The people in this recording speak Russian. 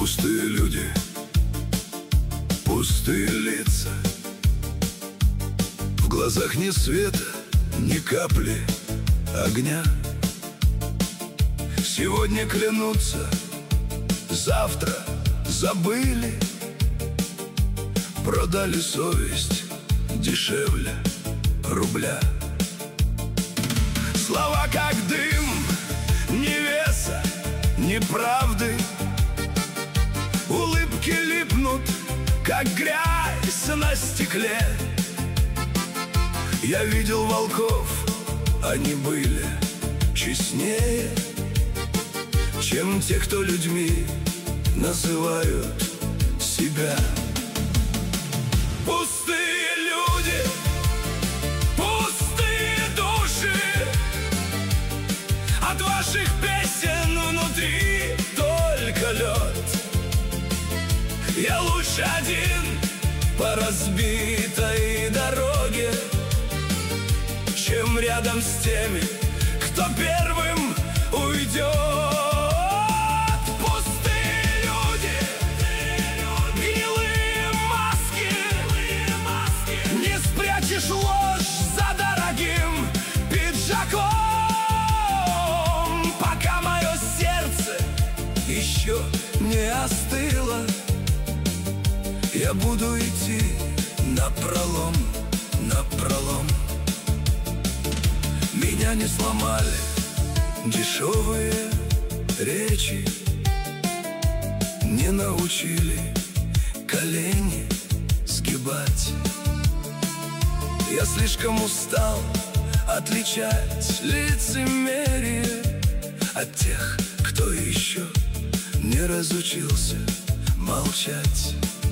Пустые люди, пустые лица, в глазах ни света, ни капли огня. Сегодня клянутся, завтра забыли, продали совесть дешевле рубля. Слова как дым, ни веса, ни правды. Улыбки липнут, как грязь на стекле. Я видел волков, они были честнее, чем те, кто людьми называют себя. Пустые люди, пустые души, от ваших песен внутри только лед. Я лучше один по разбитой дороге, чем рядом с теми, кто первым уйдет. Пустые люди, гнилые маски, не спрячешь ложь за дорогим пиджаком. Пока мое сердце еще не остыло, я буду идти напролом, напролом. Меня не сломали дешевые речи, не научили колени сгибать. Я слишком устал отличать лицемерие от тех, кто еще не разучился молчать.